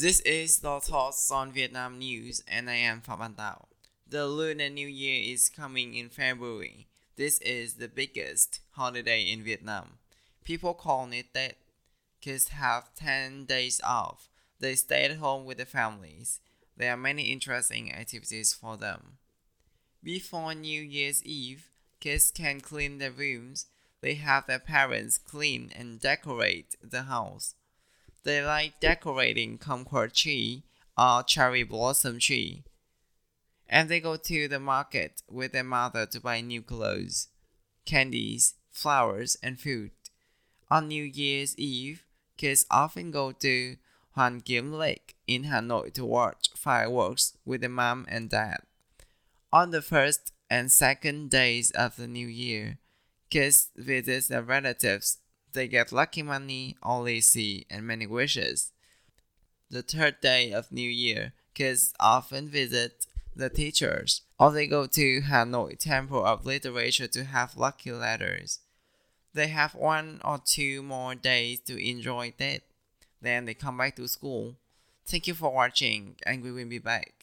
This is the thoughts on Vietnam news, and I am Phạm Văn Tảo. The Lunar New Year is coming in February. This is the biggest holiday in Vietnam. People call it that. Kids have 10 days off. They stay at home with their families. There are many interesting activities for them. Before New Year's Eve, kids can clean their rooms. They have their parents clean and decorate the house. They like decorating kumquat tree or cherry blossom tree. And they go to the market with their mother to buy new clothes, candies, flowers, and food. On New Year's Eve, kids often go to Hoàn Kiếm Lake in Hanoi to watch fireworks with their mom and dad. On the first and second days of the new year, kids visit their relatives. They get lucky money, all they see, and many wishes. The third day of New Year, kids often visit the teachers, or they go to Hanoi Temple of Literature to have lucky letters. They have 1 or 2 more days to enjoy that. Then they come back to school. Thank you for watching, and we will be back.